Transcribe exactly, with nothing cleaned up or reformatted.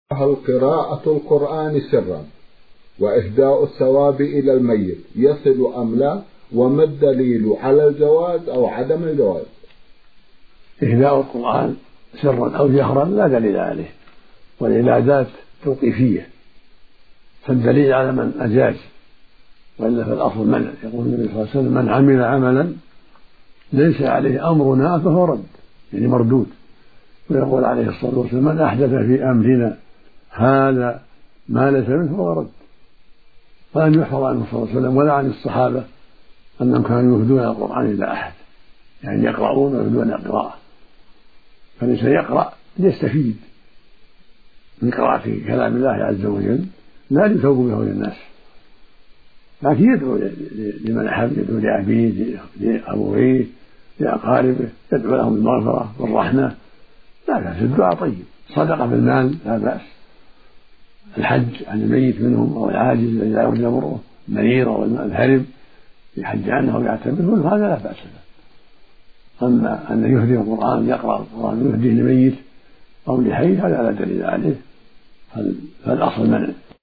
هل قراءة القرآن سرا وإهداء الثواب إلى الميت يصل أم لا؟ وما الدليل على الجواز أو عدم الجواز؟ إهداء القرآن سرا أو جهرا لا دليل عليه، والعبادات توقيفية، فالدليل على من أجاز، وإلا فالأصل منع. يقول النبي صلى الله عليه وسلم: من عمل عملا ليس عليه أمرنا فهو رد، يعني مردود. ويقول عليه الصلاة والسلام: من أحدث في أمرنا هذا ما ليس منه فهو رد. فلم يحفظ عنه صلى الله عليه وسلم ولا عن الصحابة أنهم كانوا يهدون القرآن إلى أحد، يعني يقرؤون ويهدون القراءة. فالإنسان يقرأ ليستفيد من قراءة كلام الله عز وجل، لا ليثوب به للناس، لكن يدعو لمن أحب، يدعو لأبيه، لأبويه، لأقاربه، يدعو لهم بالمغفرة والرحمة، لا بأس. الدعاء طيب. صدقة بالمال لا بأس. الحج عن الميت منهم أو العاجز الذي لا يرجى بره، المريض أو الهرب يحج عنه أو يعتمر، هذا لا بأس به. أما أن يهدي القرآن، يقرأ القرآن ويهديه لميت أو لحي، هذا لا دليل عليه، فالأصل منع.